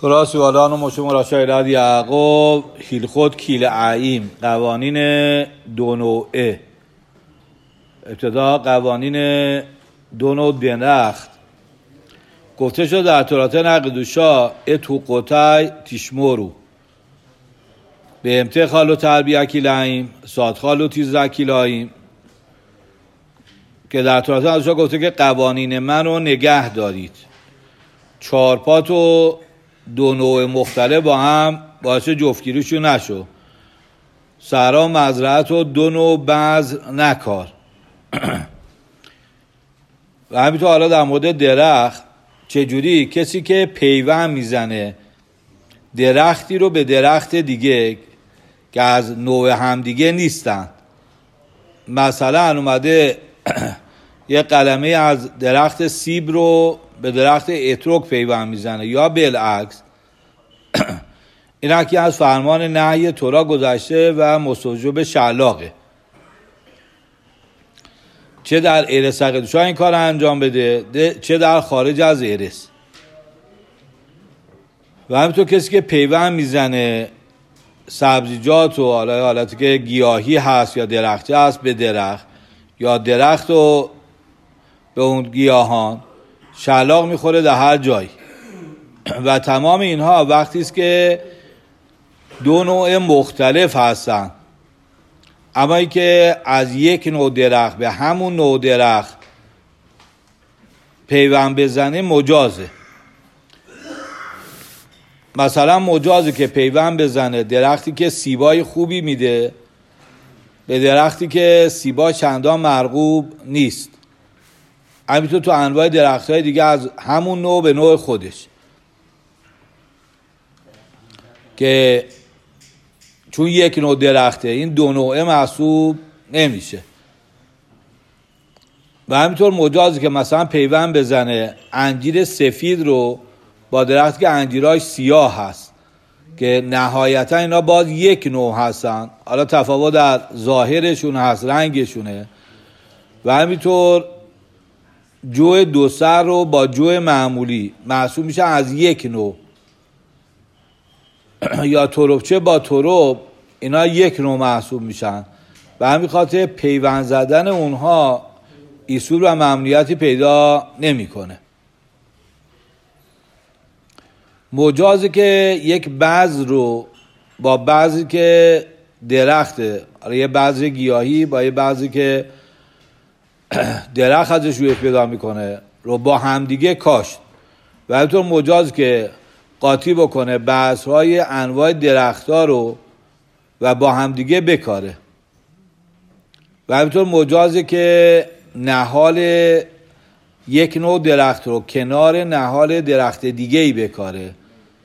تراسی والان و مشو مراشایلات یعقوب هیلخود کیل عیم قوانین دو نوعه. ابتدا قوانین دو نوع درخت گفته شد در تورات نقدوشا اتو قطعی تشمورو به امته خالو تربیه کیلاییم ساد خالو تیزده کیلاییم، که در تورات نقدوشا گفته که قوانین من رو نگه دارید. چارپات و دو نوع مختلف با هم باعث جفتگیریشون نشو. سهرا مزرعت و دو نوع بذر نکار. و همینطور حالا در مورد درخت چجوری کسی که پیوند میزنه درختی رو به درخت دیگه که از نوع هم دیگه نیستن، مثلا اومده یه قلمه از درخت سیب رو به درخت اتروک پیوند میزنه یا بالعکس، این یکی از فرمان نهی تورا گذشته و مستوجب شلاقه. چه در ارث قدوشا این کار انجام بده چه در خارج از ارث. و همینطور کسی که پیوند میزنه سبزیجات و حالتی که گیاهی هست یا درختی هست به درخت یا درخت و به اون گیاهان، شلاق میخوره در هر جایی. و تمام اینها وقتی است که دو نوع مختلف هستن، اما ای که از یک نوع درخت به همون نوع درخت پیوند بزنه مجازه. مثلا مجازه که پیوند بزنه درختی که سیبای خوبی میده به درختی که سیبا چندان مرغوب نیست. همینطور تو انواع درخت‌های دیگه از همون نوع به نوع خودش، که چون یک نوع درخته این دو نوعه محسوب نمیشه. و همینطور مجازی که مثلا پیوند بزنه انجیر سفید رو با درختی که انجیراش سیاه هست، که نهایتا اینا باز یک نوع هستن، حالا تفاوت در ظاهرشون هست، رنگشونه. و همینطور جو دو سر رو با جو معمولی محسوب میشه از یک نوع، یا تربچه با ترب اینا یک نوع محسوب میشن. و همین خاطر پیوند زدن اونها اصول و ممنوعیتی پیدا نمیکنه. مجازه که یک بذر رو با بذری که درخته، یه بذر گیاهی با یه بذری که درخت ازش روی پیدا میکنه رو با همدیگه کاشت. و همینطور مجاز که قاطی بکنه بذرهای انواع درختها رو و با همدیگه بکاره. و همینطور مجازه که نهال یک نوع درخت رو کنار نهال درخت دیگه ای بکاره،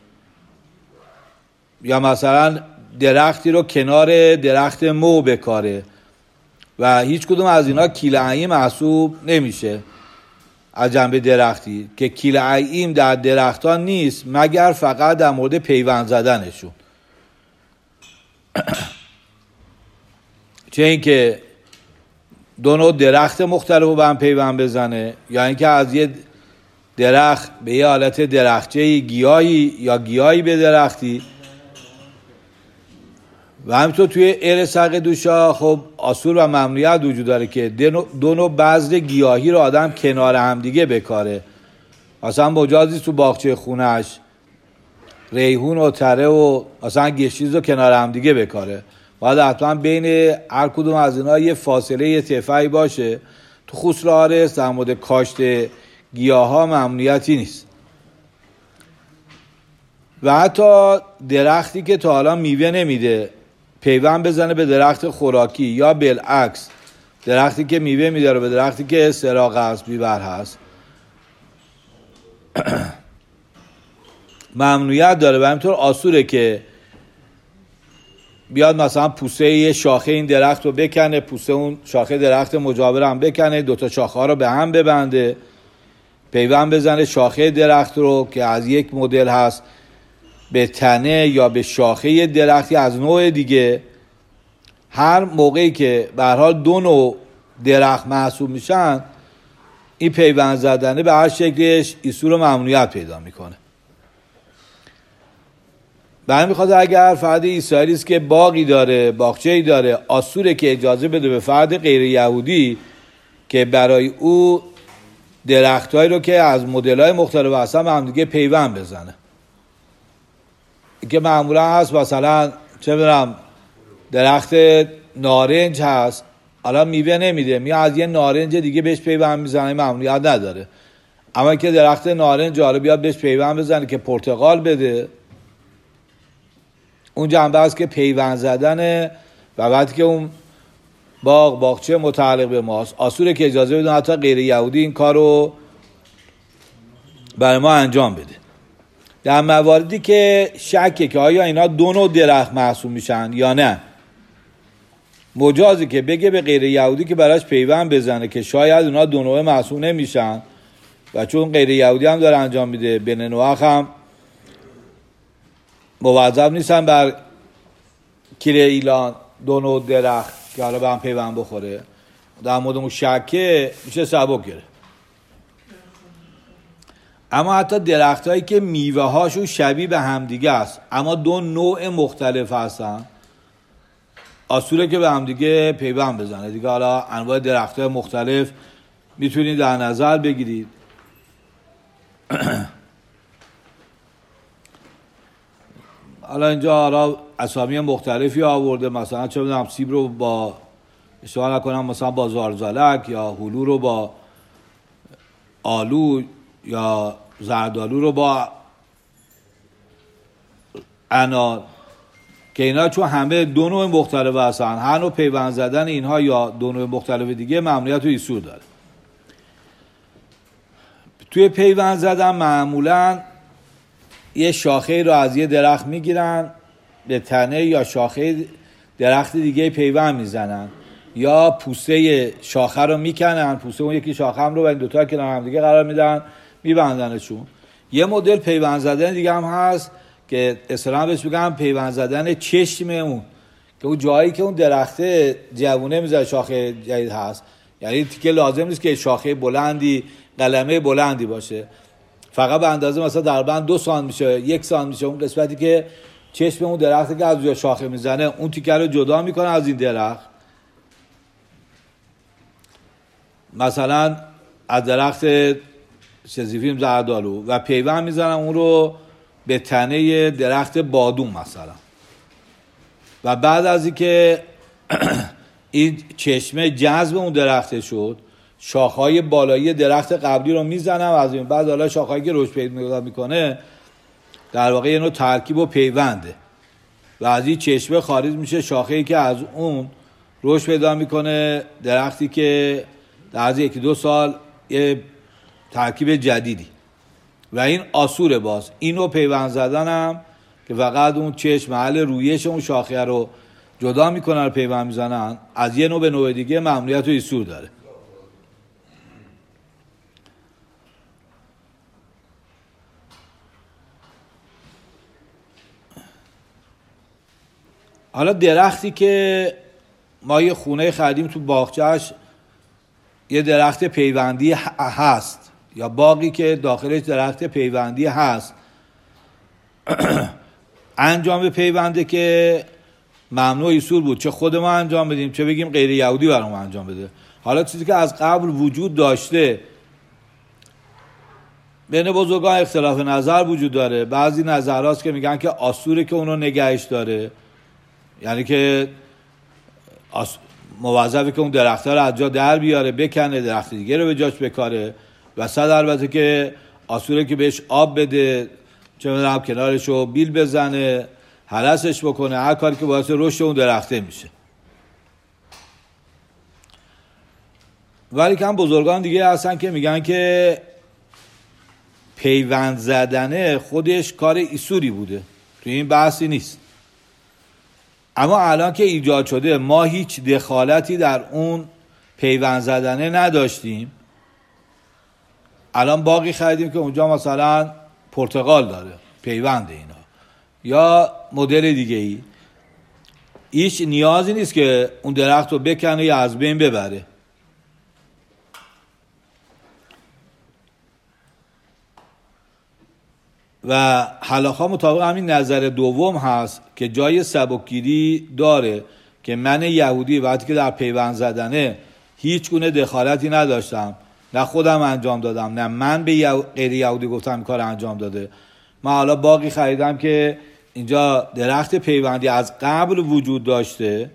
یا مثلا درختی رو کنار درخت مو بکاره. و هیچ کدوم از اینا کیل عیم محسوب نمیشه از جنبه درختی، که کیل عیم در درختان نیست مگر فقط در مورد پیوند زدنشون. چه این که دو نوع درخت مختلف رو به هم پیوند بزنه، یا اینکه از یه درخت به یه حالت درختچه گیاهی یا گیاهی به درختی. و همینطور توی ارث قدوشا خب اصول و ممنوعیت وجود داره که دو نوع بذر گیاهی رو آدم کنار هم دیگه بکاره. مثلا مجازی تو باغچه خونش ریحون و تره و مثلا گشنیز رو کنار هم دیگه بکاره. باید حتما بین هر کدوم از اینا یه فاصله یه تفعی باشه. تو خسر عارض در مورد کاشت گیاه ها ممنوعیتی نیست. و حتی درختی که تا حالا میوه نمیده پیوند بزنه به درخت خوراکی، یا بالعکس درختی که میوه میده رو به درختی که سراغ هست، بیبر هست، ممنوعیت داره. و همینطور آسوره که بیاد مثلا پوسه یه شاخه این درخت رو بکنه، پوسه اون شاخه درخت مجاور هم بکنه، دوتا شاخه ها رو به هم ببنده، پیوند بزنه شاخه درخت رو که از یک مدل هست به تنه یا به شاخه درختی از نوع دیگه. هر موقعی که به هر حال دو نوع درخت محسوب میشن، این پیوند زدنه به هر شکلش اصول و ممنوعیت پیدا میکنه. برای میخواد اگر فرد اسرائیلی است که باغی داره، باغچه‌ای داره، آسوره که اجازه بده به فرد غیر یهودی که برای او درختایی رو که از مدل‌های مختلف هستن به هم دیگه پیوند بزنه. که معمولا هست مثلا چه می‌دونم درخت نارنج هست، حالا میوه نمیده، میاد از یه نارنج دیگه بهش پیوند میزنه، معمولیت نداره. اما که درخت نارنج حالا بیاد بهش پیوند بزنه که پرتقال بده، اون جنبه است که پیوند زدنه. و وقتی که اون باغچه متعلق به ماست، آسوره که اجازه بدون حتی غیر یهودی این کار رو برای ما انجام بده. در مواردی که شکه که آیا اینا دو نوع درخت محسوب میشن یا نه، مجازی که بگه به غیر یهودی که براش پیوند بزنه که شاید اونا دو نوع محسوب نمیشن و چون غیر یهودی هم داره انجام میده، بن نوح هم موظف نیستن بر کل ایلان دو نوع درخت که حالا به هم پیوند بخوره. در مورد اون شکه میشه سبک گره. اما حتی درخت هایی که میوه هاشون شبیه به همدیگه است اما دو نوع مختلف هستن، آسوره که به همدیگه پیوند بزنه دیگه. حالا انواع درخت های مختلف میتونید در نظر بگیرید. حالا اینجا حالا اسامی مختلفی آورده، مثلا چه میدونم سیب رو با اشتباه نکنم مثلا با زارزالک، یا هلو رو با آلو، یا زردآلو رو با انار، که اینا چون همه دو نوع مختلف هستن، هر نوع پیوند زدن اینها یا دو نوع مختلف دیگه ممنوعیت و ایسور داره. توی پیوند زدن معمولا یه شاخه رو از یه درخت میگیرن به تنه، یا شاخه درخت دیگه پیوند میزنن، یا پوسته شاخه رو میکنن، پوسته اون یکی شاخه هم رو و این دوتا کنار هم دیگه قرار میدن میبندنشون. یه مدل پیوند زدن دیگه هم هست که اصطلاحاً بهش میگن پیوند زدن چشم اون، که اون جایی که اون درخت جوونه میذاره شاخه جدید هست، یعنی تیکه لازم نیست که شاخه بلندی قلمه بلندی باشه، فقط به اندازه مثلا دربند 2 سانت میشه 1 سانت میشه، اون قسمتی که چشم اون درخت که از روی شاخه میزنه اون تیکه رو جدا میکنه از این درخت. مثلا از درخت شزیفیم زردآلو و پیوند میزنن اون رو به تنه درخت بادوم مثلا، و بعد از اینکه این چشمه جذب اون درخت شد، شاخهای بالایی درخت قبلی رو میزنن و از این بعد حالا شاخهایی که رشد پیدا میکنه در واقع یه نوع ترکیب و پیونده و از این چشمه خارج میشه شاخه‌ای که از اون رشد پیدا میکنه، درختی که در از 1-2 سال یه ترکیب جدیدی. و این آسوره. باز اینو پیوند زدن هم که فقط اون چشم محل رویش اون شاخه رو جدا میکنن و پیوند میزنن، از یه نوع به نوع دیگه ممنوعیت و ایسور داره. حالا درختی که ما یه خونه خریدیم تو باغچه‌اش یه درخت پیوندی هست، یا باقی که داخلش درخت پیوندی هست، انجام پیونده که ممنوع ایسور بود، چه خود ما انجام بدیم چه بگیم غیر یهودی برام انجام بده. حالا چیزی که از قبل وجود داشته، بین بزرگان اختلاف نظر وجود داره. بعضی نظراست که میگن که آسوره که اونو نگهش داره، یعنی که موظفه که اون درخت‌ها رو از جا در بیاره، بکنه، درخت دیگه رو به جاش بکاره. و صد البته که آسوره که بهش آب بده، چه می‌دونم کنارشو بیل بزنه، هرسش بکنه، هر کاری که باعث رشد اون درخته میشه. ولی که هم بزرگان دیگه هستن که میگن که پیوند زدنه خودش کار ایسوری بوده، توی این بحثی نیست. اما الان که ایجاد شده ما هیچ دخالتی در اون پیوند زدنه نداشتیم. الان باقی خریدیم که اونجا مثلا پرتقال داره پیوند اینا یا مدل دیگه ای، هیچ نیازی نیست که اون درخت رو بکنه یا از بین ببره. و حلاخا مطابق همین نظر دوم هست که جای سبکگیری داره که من یهودی وقتی که در پیوند زدنه هیچ گونه دخالتی نداشتم، نه خودم انجام دادم نه من به غیر یهودی گفتم کار انجام داده، من حالا باقی خریدم که اینجا درخت پیوندی از قبل وجود داشته،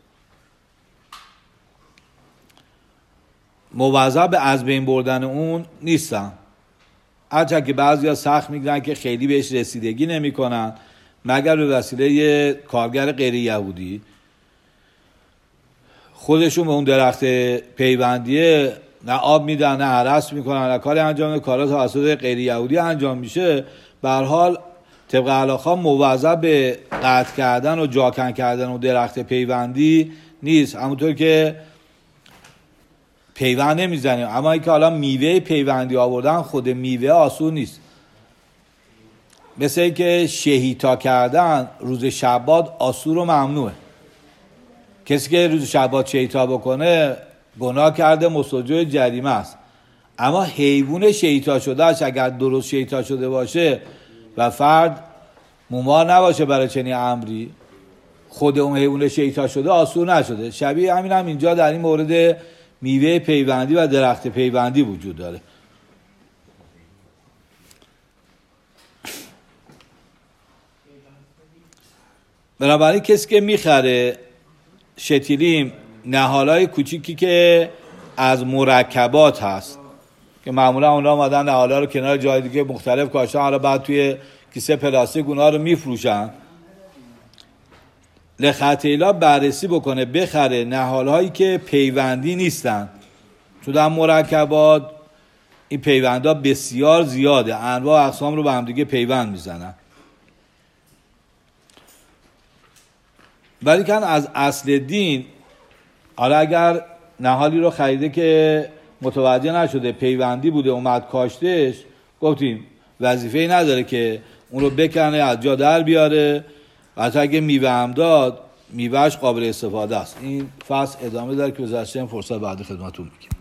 موظف به از بین بردن اون نیستم. هرچند که بعضیا سخت میگن که خیلی بهش رسیدگی نمیکنن مگر به وسیله کارگر غیر یهودی. خودشون به اون درخت پیوندیه نه آب میدن نه هرس میکنن نه کاری انجام میدن، کارا توسط غیر یهودی انجام میشه. به هر حال طبق حلاخا موظف به قطع کردن و جاکن کردن و درخت پیوندی نیست، همونطور که پیوند نمیزنیم. اما اینکه حالا میوه پیوندی آوردن، خود میوه آسون نیست. مثل اینکه شهیتا کردن روز شبات آسور و ممنوعه. کسی که روز شبات شهیتا بکنه گناه کرده، مستوجب جریمه است. اما حیوان شهیتا شدهش اگر درست شهیتا شده باشه و فرد ممار نباشه برای چنین امری، خود اون حیوان شهیتا شده آسور نشده. شبیه همین هم اینجا در این مورد میوه پیوندی و درخت پیوندی وجود داره. بنابراین کسی که میخره شتیلیم نهالای کوچیکی که از مرکبات هست که معمولا اونا آمدن نهالا رو کنار جای دیگه مختلف کاشتن، حالا بعد توی کیسه پلاستیک اونا رو میفروشن، لخطیلا بررسی بکنه بخره نهالهایی که پیوندی نیستن، چون در مرکبات این پیوندها بسیار زیاده، انواع اقسام رو به هم دیگه پیوند میزنن. ولی کن از اصل دین، حالا اگر نهالی رو خریده که متوجه نشده پیوندی بوده اومد کاشتش، گفتیم وظیفه‌ای نداره که اون رو بکنه از جا در بیاره، حتی اگه میوه هم داد میوهش قابل استفاده است. این فصل ادامه داره که بذارشتیم فرصت بعد خدمتون میگیم.